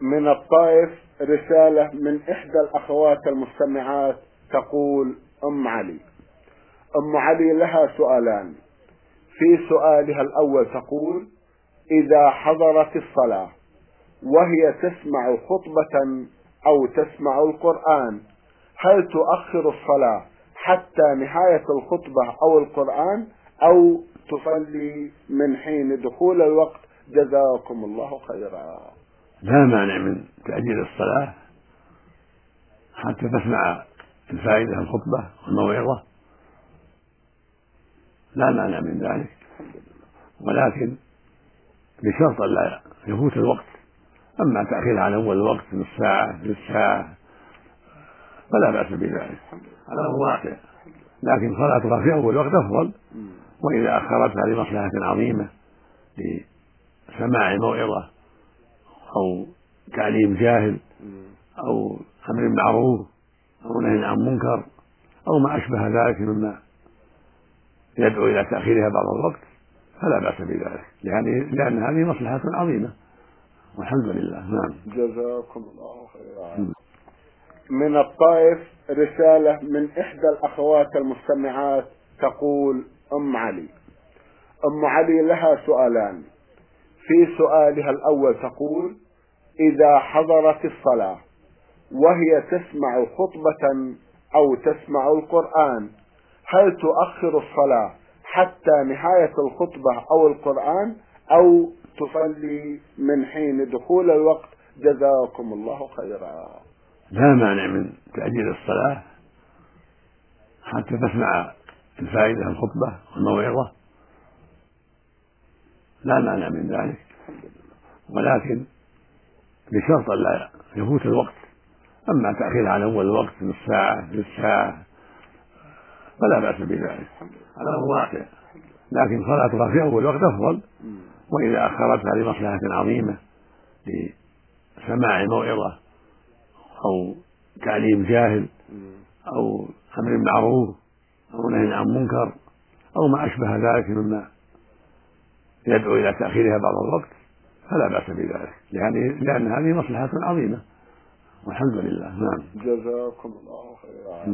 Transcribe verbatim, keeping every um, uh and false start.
من الطائف رسالة من إحدى الأخوات المستمعات تقول: أم علي أم علي لها سؤالان. في سؤالها الأول تقول: إذا حضرت الصلاة وهي تسمع خطبة أو تسمع القرآن، هل تؤخر الصلاة حتى نهاية الخطبة أو القرآن، أو تصلي من حين دخول الوقت؟ جزاكم الله خيرا. لا مانع من تأجيل الصلاة حتى تسمع الفائدة الخطبة والموعظة، لا مانع من ذلك، ولكن بشرط لا يفوت الوقت. أما تأخير عن أول الوقت نصف ساعة ثلث ساعة فلا بأس بذلك، هذا هو واقع، لكن صلاتها في أول وقت أفضل، وإذا أخرتها لمصلحة عظيمة لسماع موعظة أو تعليم جاهل أو أمر معروف أو نهي عن منكر أو ما أشبه ذلك مما يدعو إلى تأخيرها بعض الوقت، فلا بأس بذلك، لأن هذه مصلحة عظيمة والحمد لله. نعم. جزاكم الله خيرا. من الطائف رسالة من إحدى الأخوات المستمعات تقول: أم علي أم علي لها سؤالان. في سؤالها الأول تقول: إذا حضرت الصلاة وهي تسمع خطبة أو تسمع القرآن، هل تؤخر الصلاة حتى نهاية الخطبة أو القرآن، أو تصلي من حين دخول الوقت؟ جزاكم الله خيرا. لا مانع من تأجيل الصلاة حتى تسمع الفائدة الخطبة والموعظة، لا مانع من ذلك، ولكن بشرط لا يفوت الوقت. أما تأخير عن أول الوقت نصف ساعة ثلث ساعة فلا بأس بذلك، هذا هو واقع، لكن صلاتها في أول وقت أفضل، وإذا أخرتها لمصلحة عظيمة لسماع موعظة أو تعليم جاهل أو أمر معروف أو نهي عن منكر أو ما أشبه ذلك مما يدعو إلى تأخيرها بعض الوقت، فلا بأس بذلك، لأن هذه مصلحة عظيمة والحمد لله. نعم. جزاكم الله خيرا.